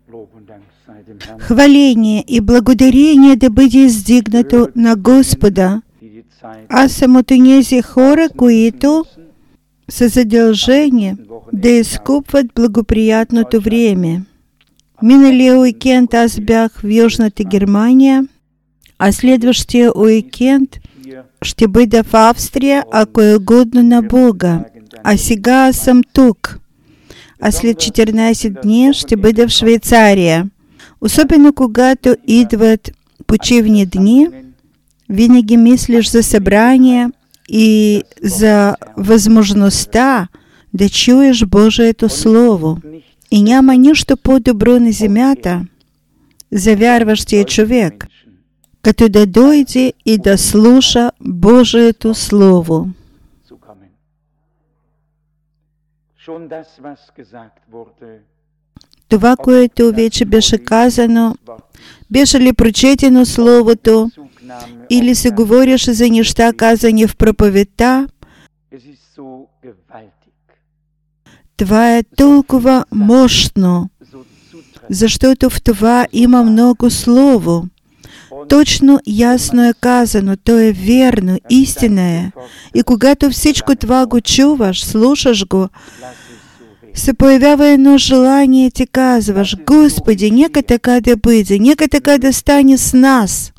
Хваление и благодарение да бъде издигнато на Господа, а самото нези хора, които са задължени да изкупват благоприятното време. Миналия уикенд аз бях в Южната Германия, а следващия уикенд ще бъда в Австрия, ако е угодно на Бога. А сега аз съм тук. А след 14 дни ще бъда в Швейцария. Особено когато идват почивни дни, винаги мислиш за събрание и за възможността да чуеш Божието Слово. И няма нищо по-добро на земята за вярващия човек, като да дойде и да слуша Божието Слово. Това, което вече беше казано, беше ли прочетено Словото, или се говореше за неща, казани в проповедта, това е толкова мощно, защото в това има много Слово. Точно, ясно е казано, то е верно, истина е. И когато всичко това го чуваш, слушаш го, се появява едно желание и ти казваш: Господи, нека така да бъде, нека така да стане с нас.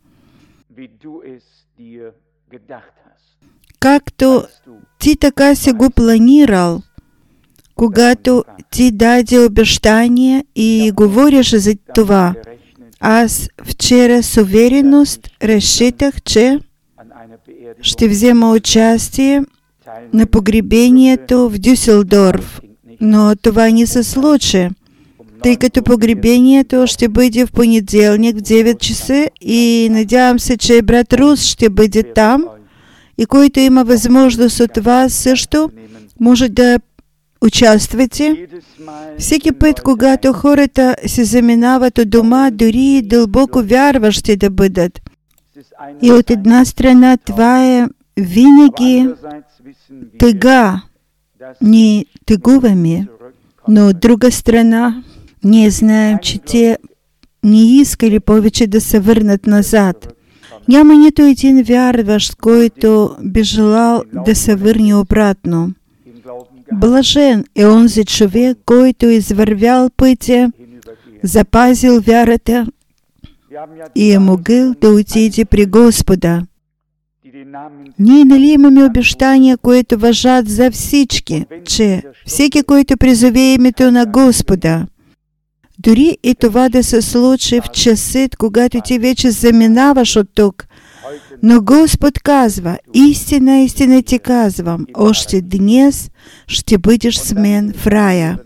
Както ти така си го планирал, когато ти даде обещание и говориш за това. Аз вчера с увереност решитах, че ще взема участие на погребението в Дюселдорф, но това не се случи, тъй като погребението ще бъде в понеделник в 9 часа и надявам се, че брат Рус ще бъде там, и който има възможност от вас също може да участвате. Всеки път, когато хората се заминават от дома, дори и дълбоко вярващи да бъдат. И от една страна това е винаги тъга. Ние тъгуваме, но от друга страна ние знаем, че те не искали повече да се върнат назад. Няма нито един вярващ, който би желал да се върне обратно. Блажен е онзи човек, който извървял пътя, запазил вярата и е могъл да отиде при Господа. Ние нали имаме обещания, които важат за всички, че всеки, който призове името на Господа, дори и това да се случи в часът, когато ти вече заминаваш от тук, но Господ казва: истина, истина ти казвам, още днес ще бъдеш с мен в рая.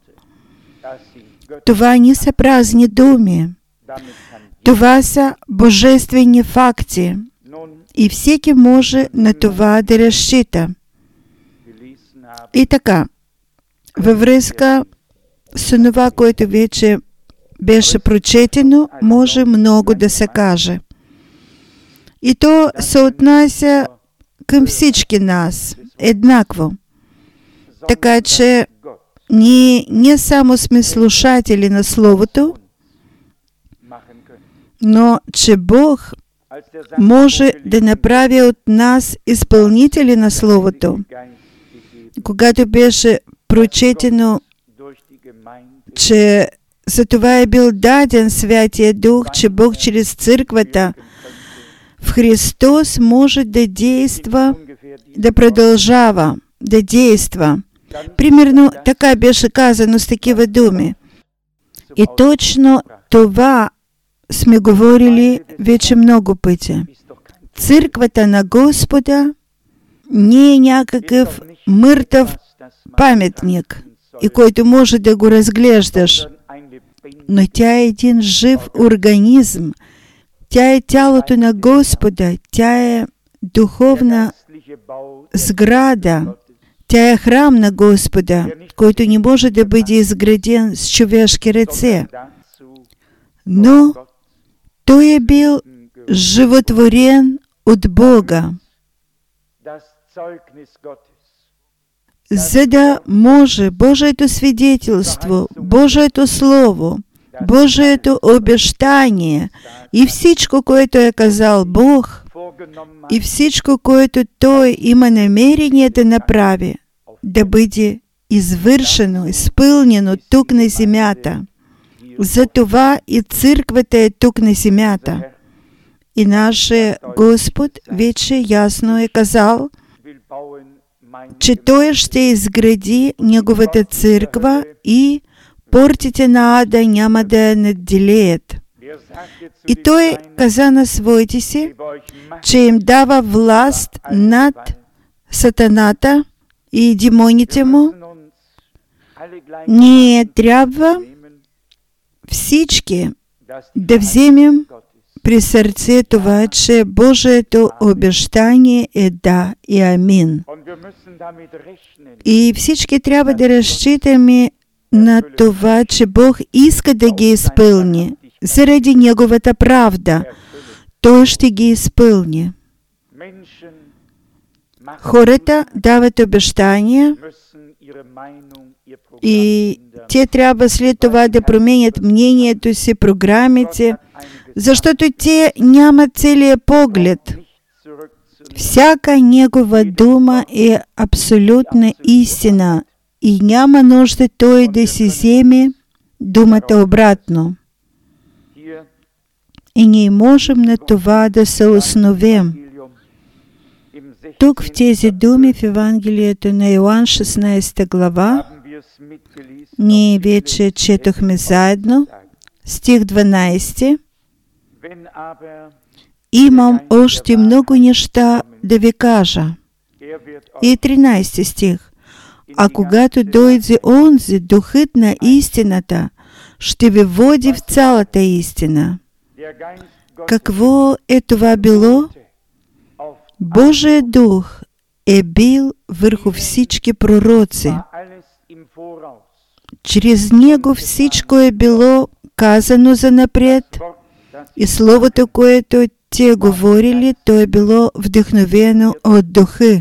Това не са празни думи. Това са божествени факти. И всеки може на това да разчита. И така, във връзка с това, което вече беше прочетено, може много да се каже. И то се отнася към всички нас еднакво. Така че ние не само сме слушатели на Словото, но че Бог може да направи от нас изпълнители на Словото. Когато беше прочетено, че за това е бил даден Святия Дух, че Бог чрез църквата в Христос може да действа, да продължава, да действа. Примерно така беше казано с такива думи. И точно това сме говорили вече много пъти. Църквата на Господа не е някакъв мъртъв паметник, и който може да го разглеждаш, но тя е един жив организъм. Тя е тялото на Господа, тя е духовна сграда, тя е храм на Господа, който не може да бъде изграден с човешки ръце. Но той е бил животворен от Бога, за да може Божието свидетелство, Божието Слово Божието обещание и всичко, което е казал Бог, и всичко, което Той има намерение да направи, да бъде извършено, изпълнено тук на земята. Затова и църквата е тук на земята. И нашия Господ вече ясно е казал, че Той ще изгради Неговата църква и портите на ада няма да я надделеят. И Той каза на своите си, че им дава власт над сатаната и демоните му. Ние трябва всички да вземем при сърце това, че Божието обещание е да и амин. И всички трябва да разчитаме на това, че Бог иска да ги изпълни. Заради Неговата правда, Той ще ги изпълни. Хората дават обещания и те трябва след това да променят мнението си, програмите, защото те нямат целия поглед. Всяка Негова дума е абсолютна истина и няма нужда Той да си вземе думата обратно. И ние можем на това да се основем. Тук в тези думи в Евангелието на Йоан 16 глава ние вече четохме заедно стих 12. Имам още много неща да ви кажа. И 13 стих. А когато дойде онзи, Духът на истината, ще ви води в цялата истина. Какво е това било? Божият Дух е бил върху всички пророци. Чрез Него всичко е било казано занапред и Словото, което те говорили, то е било вдъхновено от Духа.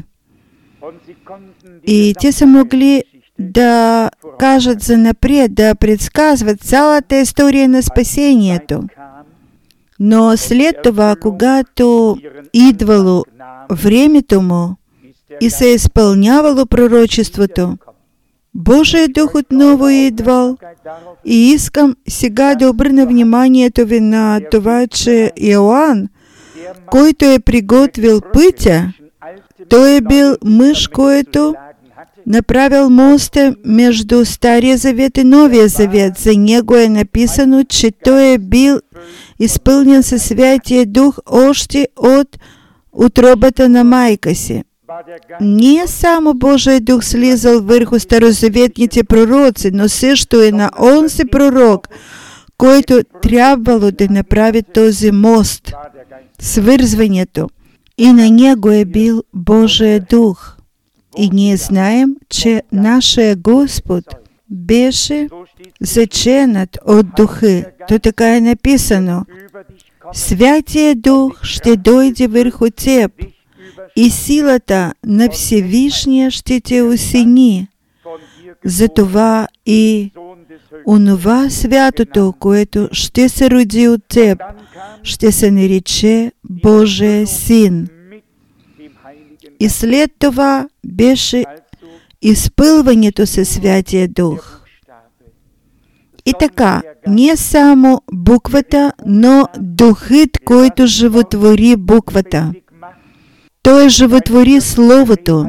И те са могли да кажат занапред, да предсказват цялата история на спасението. Но след това, когато идвало времето му и се изпълнявало пророчеството, Божият Дух отново е идвал. И искам сега да обърна вниманието ви на това, че Йоан, който е приготвил пътя, той е бил мъж, който направил моста между Стария завет и Новия завет. За него е написано, че той е бил изпълнен със Святия Дух още от утробата на майка си. Не само Божият Дух слизал върху старозаветните пророци, но също и на онзи пророк, който трябвало да направи този мост, свързването. И на него е бил Божият Дух. И ние знаем, че нашия Господ беше заченат от Духа. То така е написано. Святия Дух ще дойде върху теб и силата на Всевишния ще те осени. Затова и онова святото, което ще се роди от теб, ще се нарече Божия Син. И след това беше изпълването със Святия Дух. И така, не само буквата, но Духът, който животвори буквата. Той животвори Словото.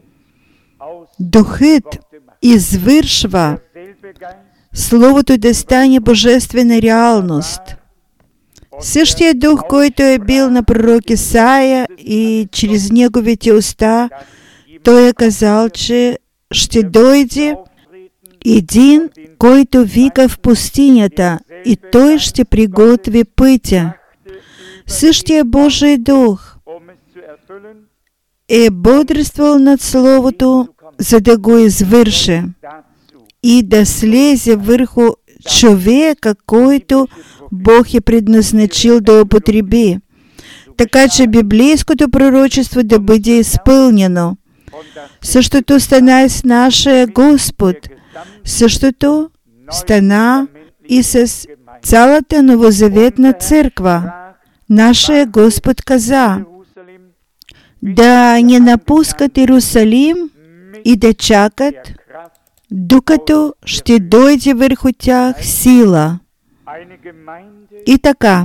Духът извършва Словото да стане божествена реалност. Същия Дух, който е бил на пророк Исаия и чрез неговите уста, той е казал, че ще дойде един, който вика в пустинята, и той ще приготви пътя. Същия Божий Дух е бодрствал над Словото, за да го извърши и да слезе върху човека, който Бог е предназначил да употреби, така че библейското пророчество да бъде изпълнено. Същото стана и с нашия Господ. Същото стана и с цялата новозаветна църква. Нашия Господ каза да не напускат Иерусалим и да чакат, докато ще дойде върху тях сила. И така,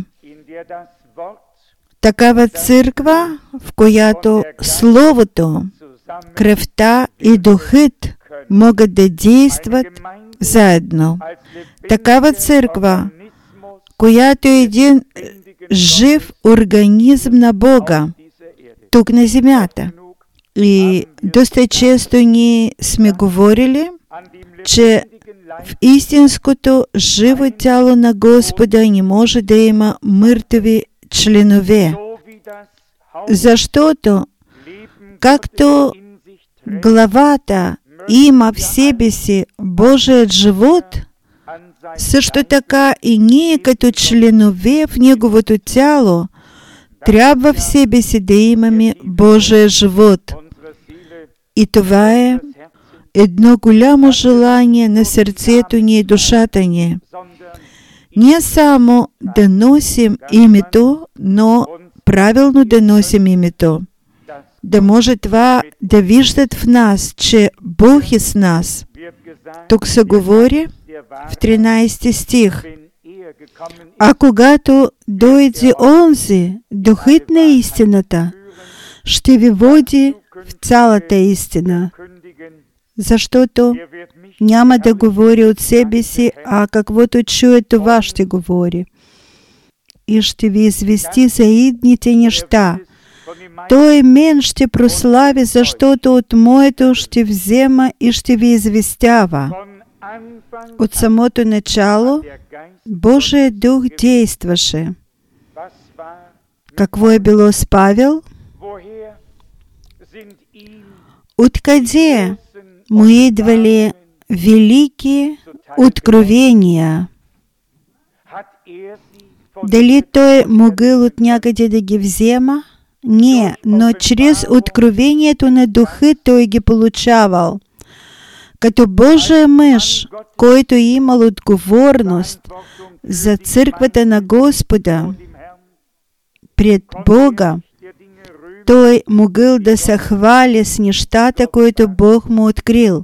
такава църква, в която Словото, кръвта и Духът могат да действат заедно. Такава църква, която е един жив организъм на Бога, тук на земята. И доста често ние сме говорили, че в истинското живо тяло на Господа не може да има мъртви членове. Защото, както главата има в себе си Божият живот, също така и ние като членове в Неговото тяло трябва в себе си да имаме Божия живот. И това е едно голямо желание на сърцето ни и душата ни. Не само да носим името, но правилно да носим името. Да може това да виждат в нас, че Бог е с нас. Тук се говори в 13 стих. А когато дойде онзи, Духът на истината, ще ви води в цялата истина. Защото няма да говори от себе си, а каквото чуе, това ще говори. И ще ви извести за идните неща. Той мен ще прослави, защото от моето ще взема и ще ви известява. От самото начало Божият Дух действаше. Какво е било с Павел? Откъде му идвали велики откровения? Дали той могъл от някъде да ги взема? Не, но чрез откровението на Духа той ги получавал. Като Божия мъж, който е имал отговорност за църквата на Господа пред Бога, той могъл да се хвали с нещата, които Бог му открил.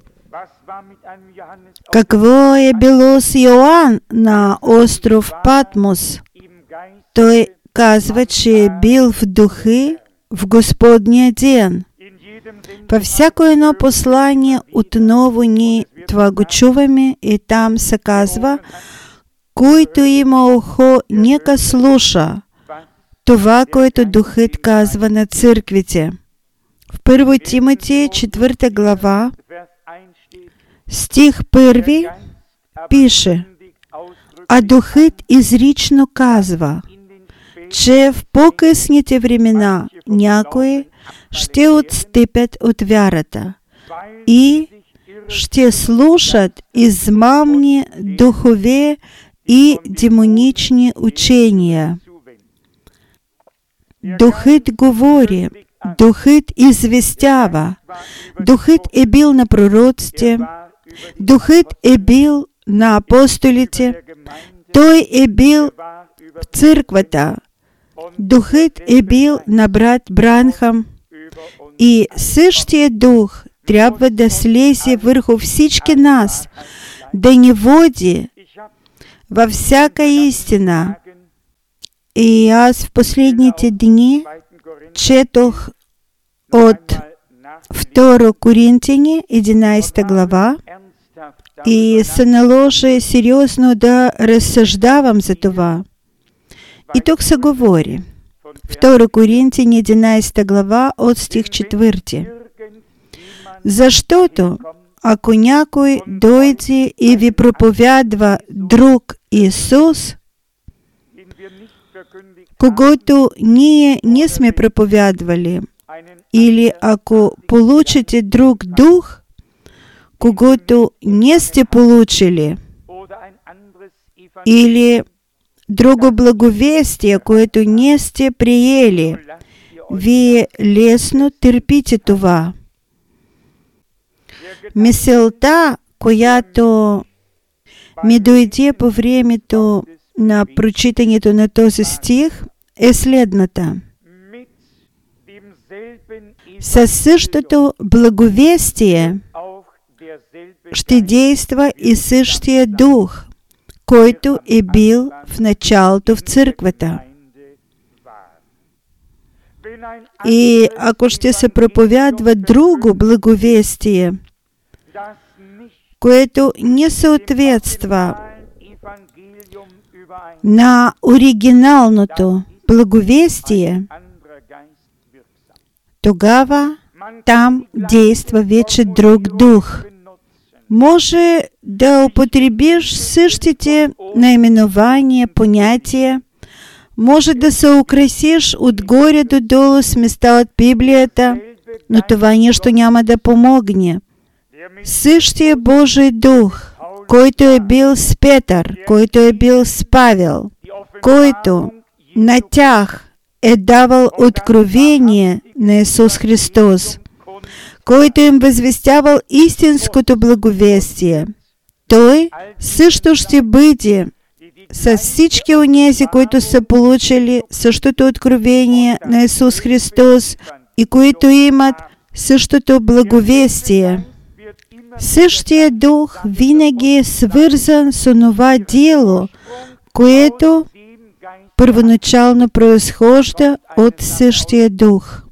Какво е било с Йоан на остров Патмос? Той казва, че е бил в духи в Господния ден. Във всяко едно послание отново ние това го чуваме и там се казва, който има ухо, нека слуша това, което Духът казва на църквите. В 1 Тимотея 4 глава, стих 1 пише: а Духът изрично казва, че в по-късните времена някои ще отстъпят от вярата и ще слушат измамни духове и демонични учения. Духът говори, Духът известява, Духът е бил на пророците, Духът е бил на апостолите, Той е бил в църквата, Духът е бил на брат Бранхам и същия Дух трябва да слезе върху всички нас, да ни води във всяка истина. И аз в последните дни четох от 2 Коринтяни 11 глава и се наложи сериозно да разсъждавам за това. И тук се говори 2 Коринтяни 11 глава от стих 4. Защото ако някой дойде и ви проповядва друг Исус, когото ние не сме проповядвали, или ако получите друг дух, когото не сте получили, или друго благовестие, което не сте приели, вие лесно търпите това. Мисълта, която ми дойде по времето на прочитането на този стих е следната. Със същото благовестие ще действа и същия дух, който е бил в началото в църквата. И ако ще се проповядва друго благовестие, което не съответства на оригиналното благовестие, тогава там действа вече друг дух. Може да употребиш същите наименования, понятия, може да се украсиш отгоре до долу с места от Библията, но това нещо няма да помогне. Същия Божий дух, който е бил с Петър, който е бил с Павел, който на тях е давал откровение на Исус Христос, който им възвестявал истинското благовестие, Той също ще бъде с всички онези, които са получили същото откровение на Исус Христос и които имат същото благовестие. Същия дух винаги е свързан с онова дело, което първоначално произхожда от същия дух.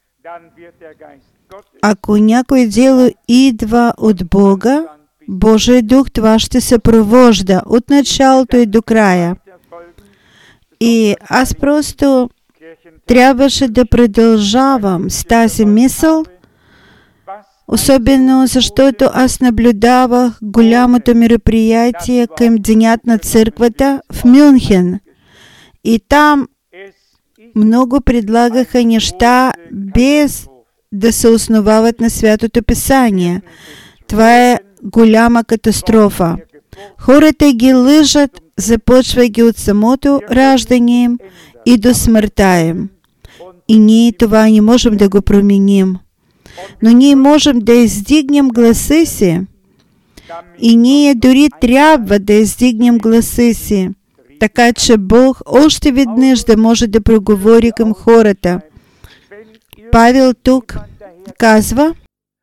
Ако някое дело идва от Бога, Божий дух това ще съпровожда от началото и до края. И аз просто трябваше да продължавам с тази мисъл, особено защото аз наблюдавах голямото мероприятие към Денят на църквата в Мюнхен. И там много предлагаха неща без да се основават на Святото Писание. Това е голяма катастрофа. Хората ги лъжат, започвайки от самото раждане им и до смъртта им. И ние това не можем да го променим. Но ние можем да издигнем гласа си. И ние дори трябва да издигнем гласа си, така че Бог още веднъж да може да проговори към хората. Павел тук казва,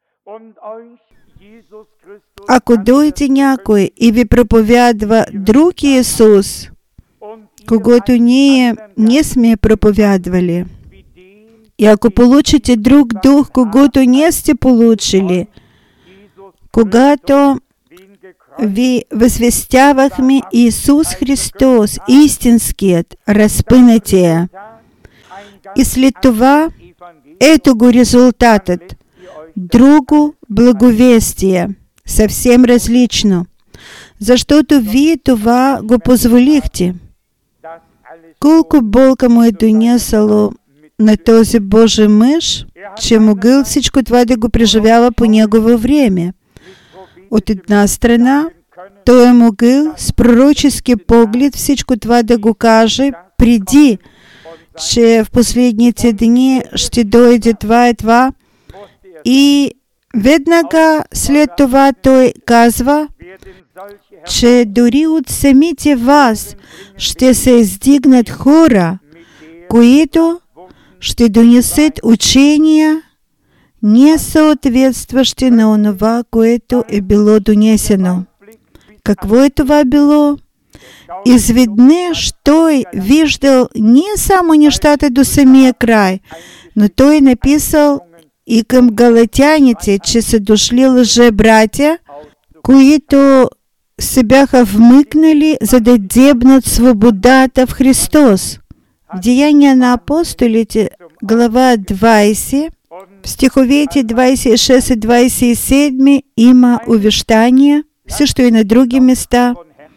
ако дойде някой и ви проповядва друг Исус, когото ние не сме проповядвали, и ако получите друг дух, когото не сте получили, когато ви възвестявахме Исус Христос, истинският, разпънатия. И след това, ето го резултатът. Друго благовестие, съвсем различно, защото вие това го позволихте. Колко болка му е донесало на този Божий мъж, че могъл всичко това да го преживява по негово време. От една страна, той е могъл с пророчески поглед всичко това да го каже преди, че в последните дни ще дойде това и това. И веднага след това той казва, че дори от самите вас ще се издигнат хора, които ще донесат учения, не съответстващи на онова, което е било донесено. Какво е това било? Изведнъж той виждал не само нещата до самия край, но той е написал и към галатяните, че са дошли лъжебратя, които се бяха вмъкнали, за да дебнат свободата в Христос. В Деяния на апостолите, глава 20, в стиховете 26 и 27 има увещания, също и на други места.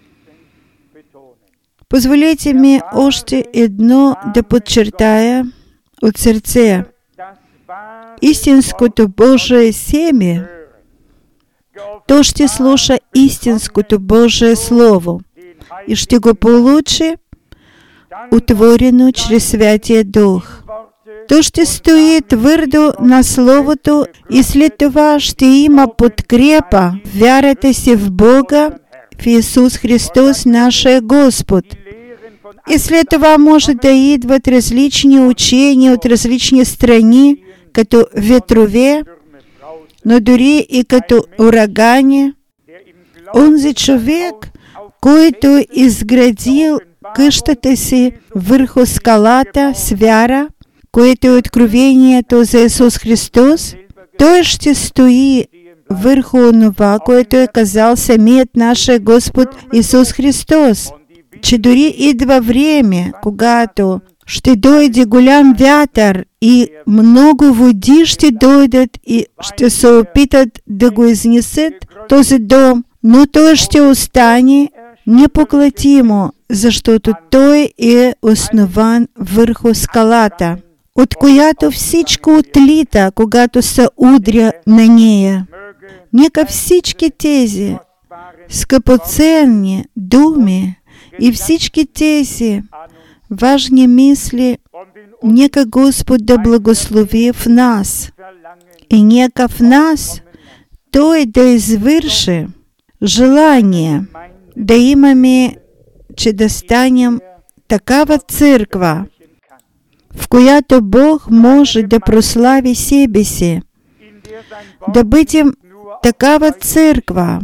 Позволете ми още едно да подчертая от сърце. Истинското Божие семе, то ще слуша истинското Божие Слово и ще го получи отворено чрез Святия Дух. То ще стои твърдо на Словото и след това ще има подкрепа вярата си в Бога, в Ісус Христос наш Господ. І след това може да идват различни учения от различни страни, като ветрове, но дори и като урагани. Онзи човек, който изградил къщата си върху скалата с вяра, което е откровението за Исус Христос, той ще стои върху онова, което е казал самият наш Господ Исус Христос, че дори идва време, когато ще дойде голям вятър и много води ще дойдат и ще се опитат да го изнесат този дом, но той ще остане непоклатимо, защото той е основан върху скалата, от която всичко отлита, когато се удря на нея. Нека всички тези скъпоценни думи и всички тези важни мисли, нека Господ да благослови в нас. И нека в нас Той да извърши желание да имаме, че да станем такава църква, в която Бог може да прослави себе си, да бъдем такава църква,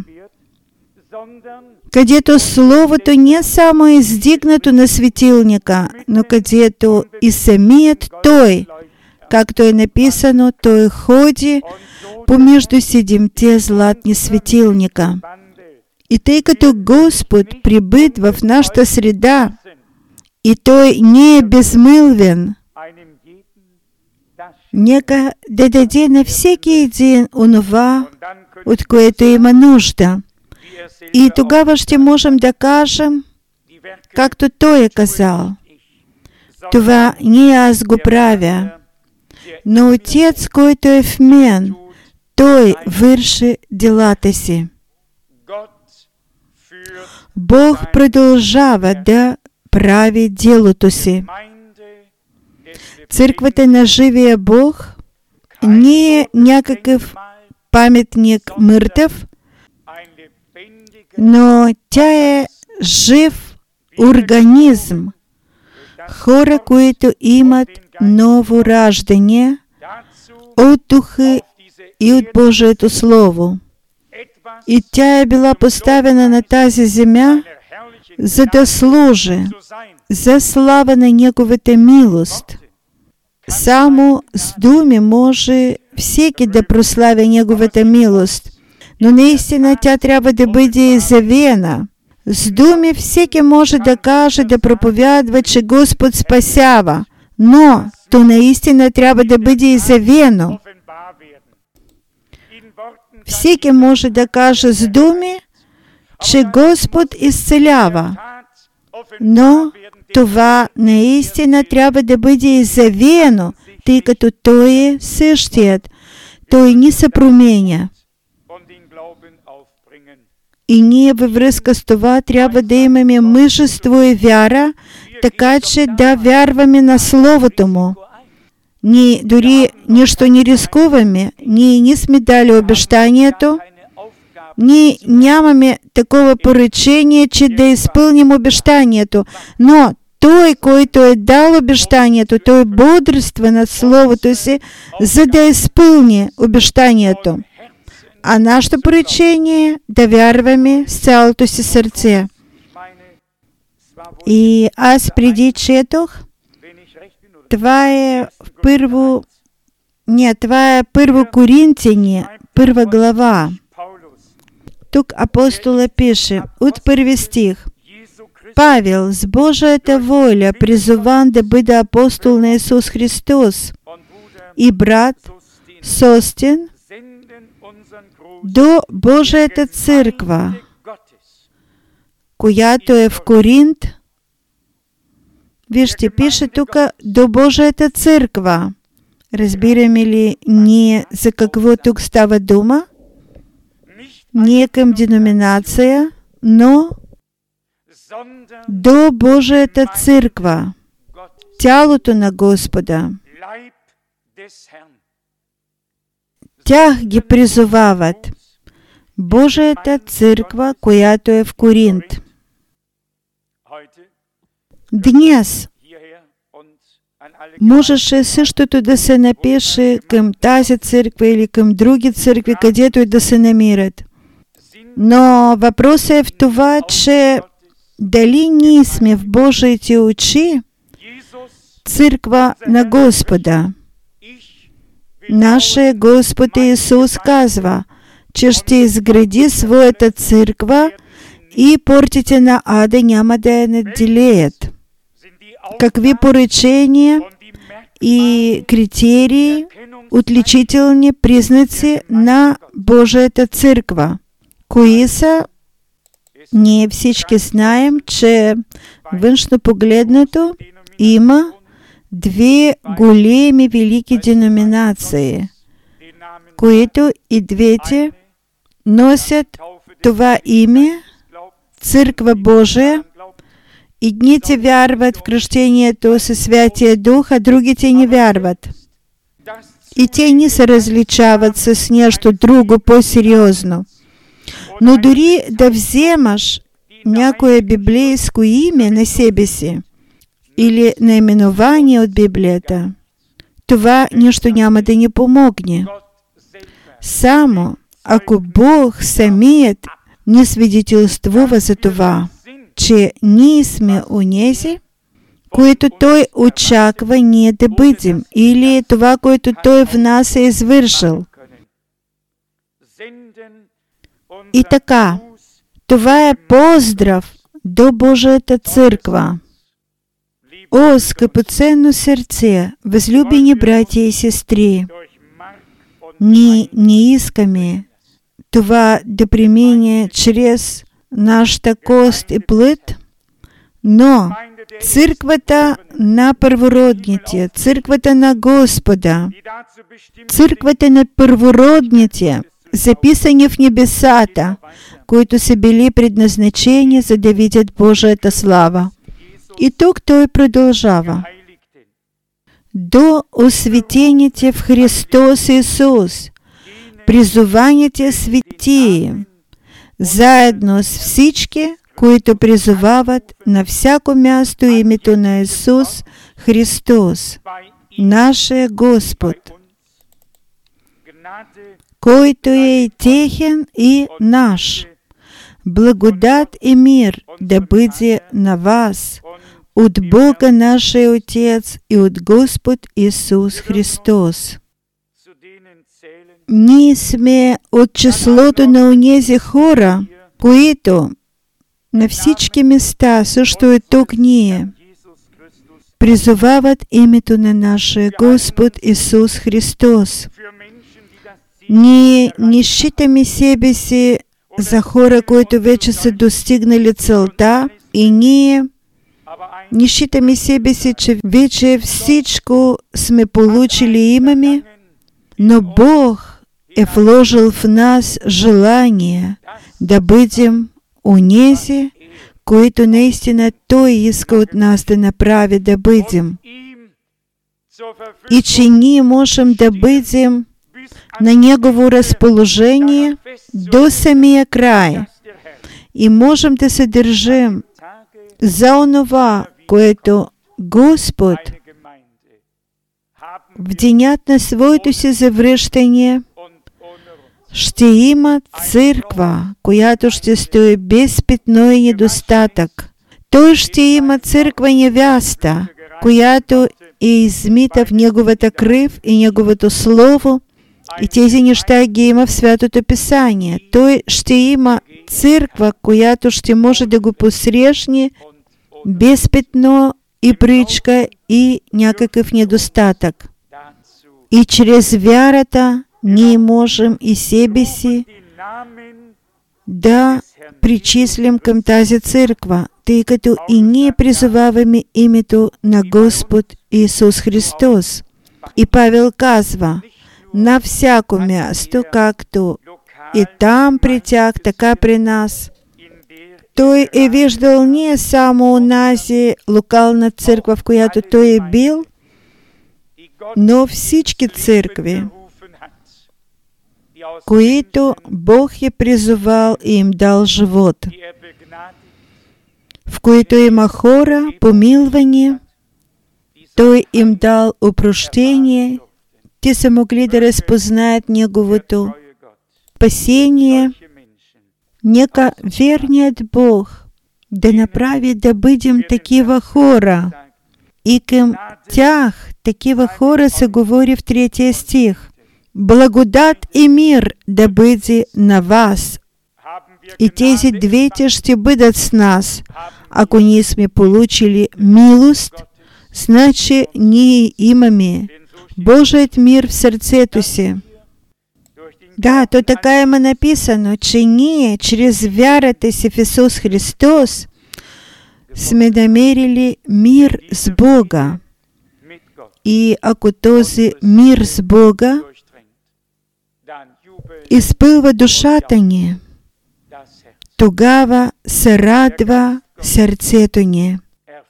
където Словото не само е издигнато на светилника, но където и самият Той, както е написано, Той ходи помежду седемте златни светилника. И тъй като Господ прибъдва в нашата среда, и Той не е безмълвен, нека да даде на всеки един онова, от което има нужда. И тогава ще можем да кажем, както Той е казал, това не аз го правя, но Отец, който е в мен, Той върши делата си. Бог продължава да прави делото си. Църквата на живия Бог не е някакъв паметник мъртъв, но тя е жив организъм. Хора, които имат ново раждане от Духа и от Божието Слово. И тя е била поставена на тази земя, за да служи за слава на Неговата милост. Само с думи може всеки да прославя Неговата милост, но наистина тя трябва да бъде изявена. С думи всеки може да каже, да проповядва, че Господ спасява, но то наистина трябва да бъде изявено. Всеки може да каже с думи, че Господ изцелява, но това наистина трябва да бъде изявено, тъй като Той е същият. Той не се променя. И ние във връзка с това трябва да имаме мъжество и вяра, така че да вярваме на Словото Му. Ние дори нищо не рискуваме. Ние не сме дали обещанието. Ние нямаме такова поръчение, че да изпълним обещанието. Но Той, който е дал обещанието, Той бодрства над Словото си, за да изпълни обещанието. А нашето поръчение е да вярваме с цялото си сърце. И аз преди четох, това е Първо Коринтяни, 1 глава. Тук апостола пише от първи стих: Павел, с Божията воля, призован да бъде апостол на Исус Христос, и брат Состин, до Божията църква, която е в Коринт. Вижте, пише тук до Божията църква. Разбираме ли ние за какво тук става дума? Не към деноминация, но до Божията църква, тялото на Господа. Тях ги призовават. Божията църква, която е в Коринт. Днес можеше същото да се напише към тази църква или към други църкви, където и да се намират. Но въпросът е в това, че дали ние сме в Божиите очи църква на Господа. Нашия Господ Исус казва, че ще изгради своята църква и портите на ада няма да я наделеят. Какви поръчения и критерии, отличителни признаци на Божията църква? Кои са? Ние всички знаем, че външно погледнато има две големи велики деноминации, които и двете носят това име Църква Божия. Едните вярват в кръщението със Святия Дух, а другите не вярват. И те не се различават с нещо друго по-сериозно. Но дори да вземаш някое библейско име на себе си или наименование от Библията, това нищо няма да ни помогне. Само ако Бог самият ни свидетелствува за това, че ние сме онези, които Той очаква ние да бъдем, или това, което Той в нас е извършил. И така, това е поздрав до Божията църква. О, скъпоценно сърце, възлюбени братя и сестри, ние не искаме това да премине чрез нашата кост и плът, но църквата на първородните, църквата на Господа, църквата на първородните, записани в небесата, които са били предназначени, за да видят Божията слава. И тук той продължава. До осветените в Христос Исус, призованите светии, заедно с всички, които призовават на всяко място името на Исус Христос, нашия Господ, който е и техен, и наш. Благодат и мир да бъде на вас от Бога нашия Отец и от Господ Исус Христос. Ние сме от числото на онези хора, които на всички места, също и тук ние, призовават името на нашия Господ Исус Христос. Ние не считаме себе си за хора, които вече са достигнали целта, и ние не считаме себе си, че вече всичко сме получили и имаме, но Бог е вложил в нас желание да бъдем онези, които наистина Той иска от нас да направи да бъдем. И че ние можем да бъдем на Негово разположение до самия край. И можем да се държим за онова, което Господ в денят на своето си завръщане ще има църква, която ще стои без петно и недостатък. Той ще има църква невяста, която е измита в Неговата кръв и Неговото Слово, и тези неща ги има в Святото Писание. Той ще има църква, която ще може да го посрещне без петно и причка и някакъв недостатък. И чрез вярата ние можем и себе си да причислим към тази църква, тъй като и ние призоваваме името на Господ Исус Христос. И Павел казва, на всяко място, както и там при тях, така при нас. Той е виждал не само онази локална църква, в която той е бил, но всички църкви, които Бог е призовал и им дал живот, в които има хора, помилвани, Той им дал опрощение, те са могли да разпознаят Неговото спасение. Нека верният Бог да направи да бъдем такива хора. И към тях, такива хора, се говори в 3 стих. Благодат и мир да бъде на вас. И тези двете ще бъдат с нас. Ако ние сме получили милост, значи ние имаме Божият мир в сърцето си. Да, то така има написано, че ние чрез вярата си в Исус Христос сме намерили мир с Бога. И ако този мир с Бога изпълва душата ни, тогава се радва сърцето ни.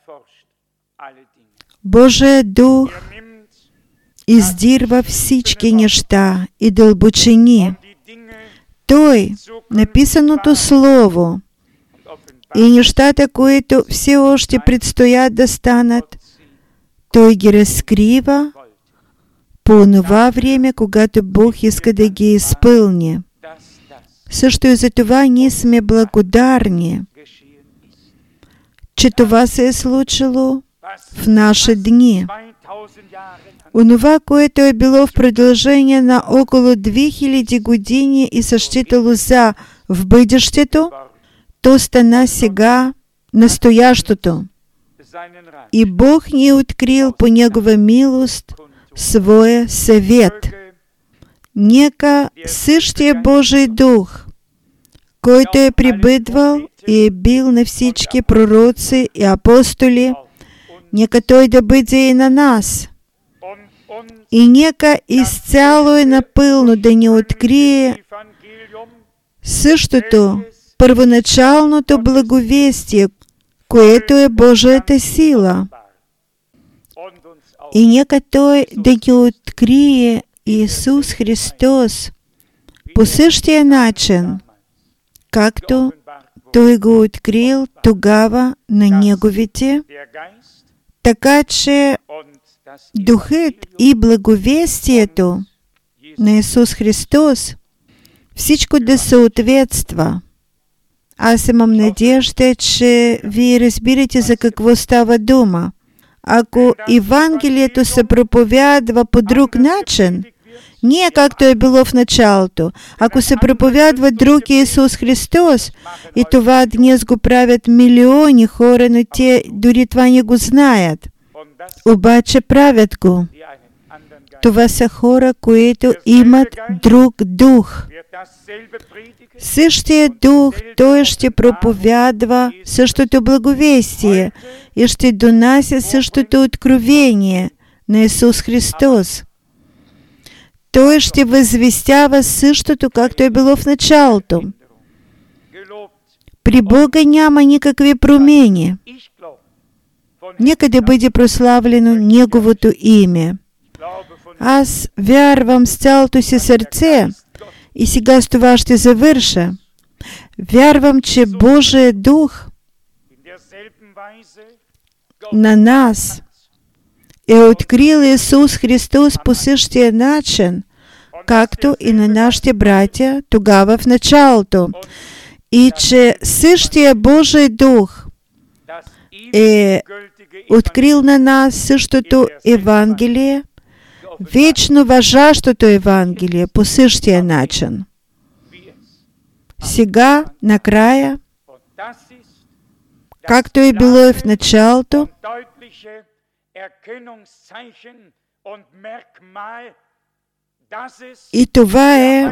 Божият Дух издирва всички неща и дълбочини. Той, написаното Слово и нещата, които все още предстоят да станат, Той ги разкрива по онова време, когато Бог иска да ги изпълни. Също и за това ние сме благодарни, че това се е случило в наши дни. Онова, което е било в продължение на около 2000 години и се считало за в бъдещето, то стана сега настоящото. И Бог ни е открил по Негова милост своя съвет. Нека същия Божий Дух, който е пребъдвал и е бил на всички пророци и апостоли, нека Той да бъде и на нас. И нека изцяло и напълно да ни открие същото, първоначалното благовестие, което е Божията сила. И нека Той да ни открие Исус Христос по същия начин, както Той го открил тогава на Неговите, така че Духът и благовестието на Исус Христос всичко да съответства. Аз имам надежда, че вие разбирате за какво става дума. Ако Евангелието се проповядва по друг начин, не както е било в началото, ако се проповядва друг Исус Христос, и това днес го правят милиони хора, но те дори това не го знаят, обаче правят го. Това са хора, които имат друг дух. Същия дух, Той ще проповядва същото благовестие и ще донася същото откровение на Исус Христос. Той ще възвестява същото, както е било в началото. При Бога няма никакви промени. Нека да бъде прославлено Неговото име. Аз вярвам с цялото си сърце, и сега с това ще завърша. Вярвам, че Божият Дух на нас е открил Исус Христос по същия начин, както и на нашите братя тогава в началото. И че същия Божий Дух е открил на нас същото Евангелие, вечно важащото Евангелие по същия начин. Сега, накрая, както е било и в началото, и това е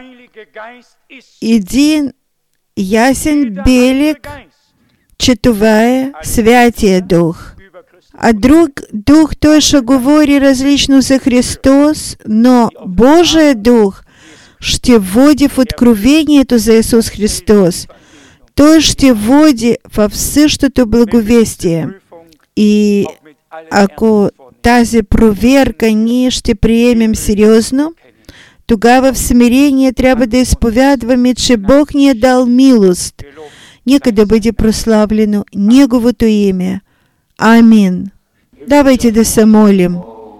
един ясен белег, че това е Святия Дух. А друг Дух, той ще говори различно за Христос, но Божия Дух ще води в откровението за Исус Христос. Той ще води в същото благовестие. И ако тази проверка ние ще приемем сериозно, Тогава в смиренні треба да изповядваме, че Бог ни е дал милост. Нека да бъде прославлено Неговото име. Амин. Давайте да се молим.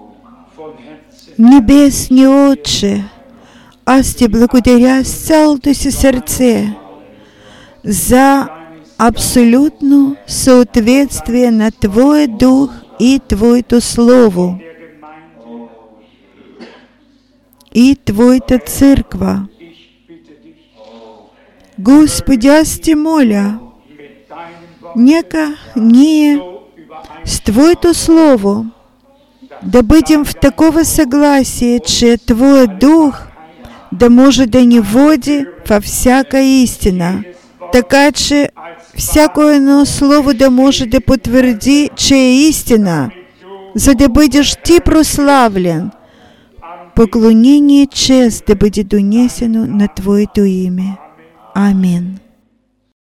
Небесний Отче, аз Те благодаря с цялото си сърце за абсолютно съответствие на Твоя Дух и Твоето Слово и Твоята църква. Господи, аз Те моля, нека ние с Твоето Слово да бъдем в такова съгласие, че Твоя Дух да може да ни води във всяка истина, така че всяко едно слово да може да потвърди, че е истина, за да бъдеш Ти прославлен. Поклонение и чест да бъде донесено на Твоето име. Амин.